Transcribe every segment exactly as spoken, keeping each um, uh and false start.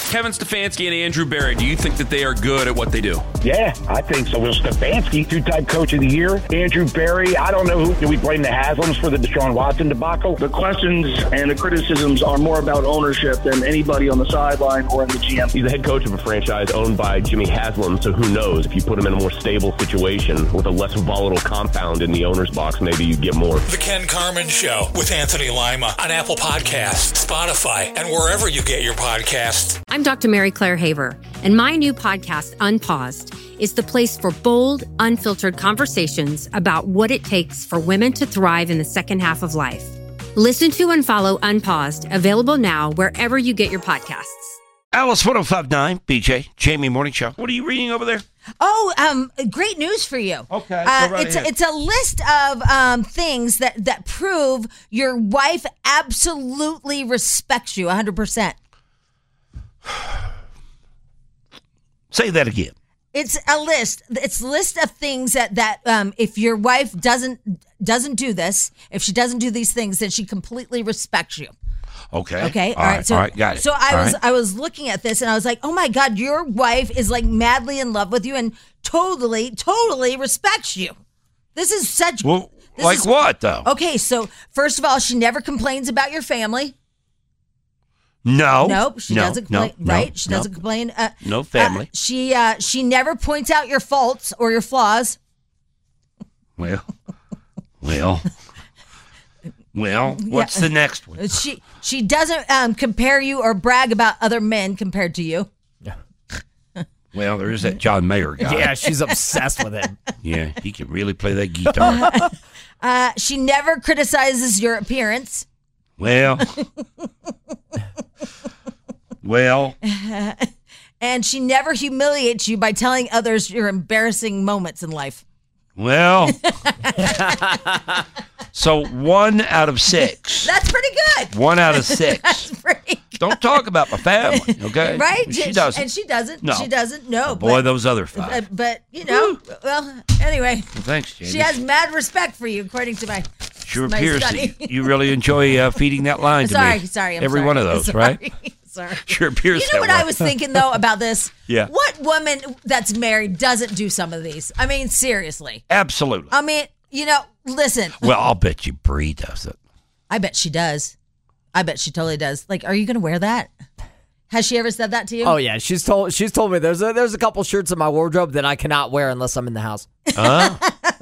Kevin Stefanski and Andrew Berry, do you think that they are good at what they do? Yeah, I think so. Will Stefanski, two-time coach of the year. Andrew Berry, I don't know who. Do we blame the Haslams for the Deshaun Watson debacle? The questions and the criticisms are more about ownership than anybody on the sideline or in the G M. He's the head coach of a franchise owned by Jimmy Haslam, so who knows? If you put him in a more stable situation with a less volatile compound in the owner's box, maybe you get more. The Ken Carman Show with Anthony Lima on Apple Podcasts, Spotify, and wherever you get your podcasts. I'm Doctor Mary Claire Haver, and my new podcast, Unpaused, is the place for bold, unfiltered conversations about what it takes for women to thrive in the second half of life. Listen to and follow Unpaused, available now wherever you get your podcasts. Alice one oh five point nine, B J, Jamie Morning Show. What are you reading over there? Oh, um, great news for you. Okay, uh, go right it's ahead. it's a list of um, things that, that prove your wife absolutely respects you one hundred percent. Say that again. It's a list. It's a list of things that that um, if your wife doesn't doesn't do this, if she doesn't do these things, then she completely respects you. Okay. Okay. All right. So, all right. Got it. So I All was right. I was looking at this and I was like, oh my God, your wife is like madly in love with you and totally, totally respects you. This is such. Well, this like is- what though? Okay. So first of all, she never complains about your family. No. Nope. She no, doesn't. no, Complain, no, right? She no. doesn't complain. Uh, No family. uh, she uh, she never points out your faults or your flaws. Well, well, well. What's Yeah. the next one? She she doesn't um, compare you or brag about other men compared to you. Well, there is that John Mayer guy. Yeah, she's obsessed with him. Yeah, he can really play that guitar. Uh, she never criticizes your appearance. Well, well, And she never humiliates you by telling others your embarrassing moments in life. well. So one out of six. That's pretty good. One out of six. That's pretty good. Don't talk about my family, okay? Right? She doesn't. And she doesn't. No. She doesn't. No. Oh, boy, but, those other five. But, but, you know, well, anyway. Well, thanks, Jamie. She has mad respect for you, according to my Sure my appears study. that you really enjoy uh, feeding that line to Sorry, me. sorry. I'm Every sorry. one of those, Sorry. right? Sorry. Sure appears You know that what way. I was thinking, though, about this? Yeah. What woman that's married doesn't do some of these? I mean, seriously. Absolutely. I mean, you know, listen. Well, I'll bet you Bree does it. I bet she does. I bet she totally does. Like, are you going to wear that? Has she ever said that to you? Oh yeah, she's told she's told me there's a, there's a couple shirts in my wardrobe that I cannot wear unless I'm in the house. Huh?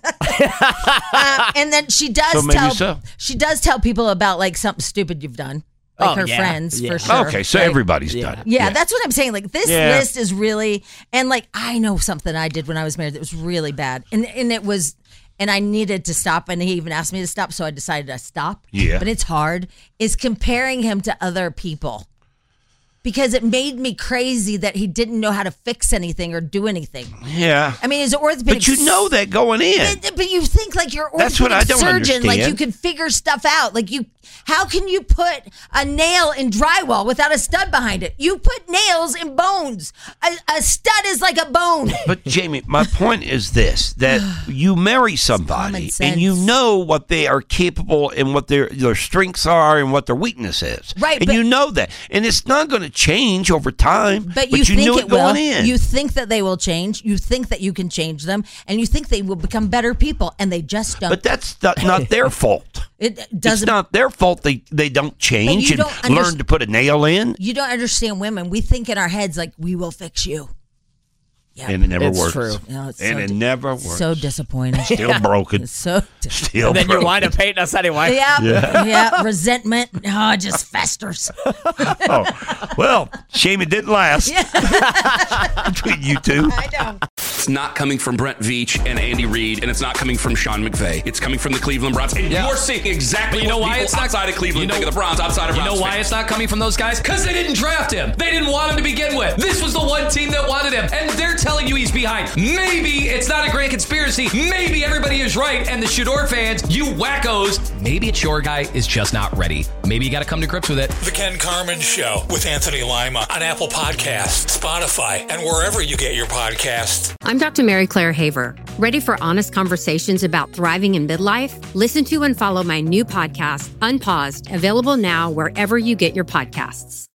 Uh, and then she does So maybe tell so. she does tell people about like something stupid you've done, like Oh, her yeah. friends Yeah. for sure. Okay, so right? everybody's Yeah. done it. Yeah, that's what I'm saying. Like this Yeah. list is really, and like I know something I did when I was married that was really bad, and and it was, and I needed to stop, and he even asked me to stop, so I decided to stop. Yeah. but it's hard. Is comparing him to other people. Because it made me crazy that he didn't know how to fix anything or do anything. Yeah. I mean, he's an orthopedic. But you know that going in. But, but you think like you're an That's what I orthopedic don't surgeon, like you understand. can figure stuff out. Like you, how can you put a nail in drywall without a stud behind it? You put nails in bones. A, a stud is like a bone. But Jamie, my point is this: that you marry somebody sense. and you know what they are capable and what their their strengths are and what their weakness is, Right, And but- you know that, and it's not going to change over time. But you, think knew it, it going will. in. You think that they will change. You think that you can change them, and you think they will become better people, and they just don't. but that's not, not their fault. it It's doesn't. not their fault they, they don't change you and don't under- learn to put a nail in, You don't understand women. We think in our heads like we will fix you. Yeah, and it never It's works. true. No, it's And so it di- never works. So disappointing. Still broken. It's so di- Still And then you broken. wind up hating us anyway. yeah, yeah, resentment. Oh, it just festers. Oh, well, shame it didn't last between you two. I know. It's not coming from Brent Veach and Andy Reid, and it's not coming from Sean McVay. It's coming from the Cleveland Browns. And Yeah. you're seeing exactly But you know what why people it's not- outside of Cleveland you know- think of the Browns, outside of You Browns know why fans. it's not coming from those guys? Because they didn't draft him. They didn't want him to begin with. This was the one team that wanted him, and they're telling you he's behind. Maybe it's not a grand conspiracy. Maybe everybody is right, and the Shador fans, you wackos, maybe it's your guy is just not ready. Maybe you got to come to grips with it. The Ken Carman Show with Anthony Lima on Apple Podcasts, Spotify, and wherever you get your podcasts. I'm Doctor Mary Claire Haver. Ready for honest conversations about thriving in midlife? Listen to and follow my new podcast, Unpaused, available now wherever you get your podcasts.